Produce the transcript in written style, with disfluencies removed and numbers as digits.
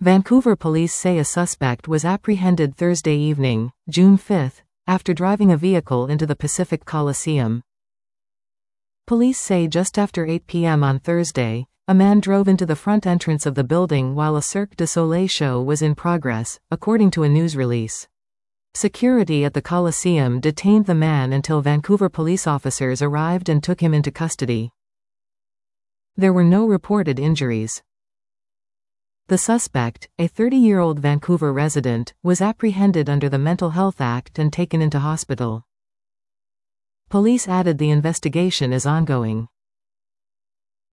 Vancouver police say a suspect was apprehended Thursday evening, June 5, after driving a vehicle into the Pacific Coliseum. Police say just after 8 p.m. on Thursday, a man drove into the front entrance of the building while a Cirque du Soleil show was in progress, according to a news release. Security at the Coliseum detained the man until Vancouver police officers arrived and took him into custody. There were no reported injuries. The suspect, a 30-year-old Vancouver resident, was apprehended under the Mental Health Act and taken into hospital. Police added the investigation is ongoing.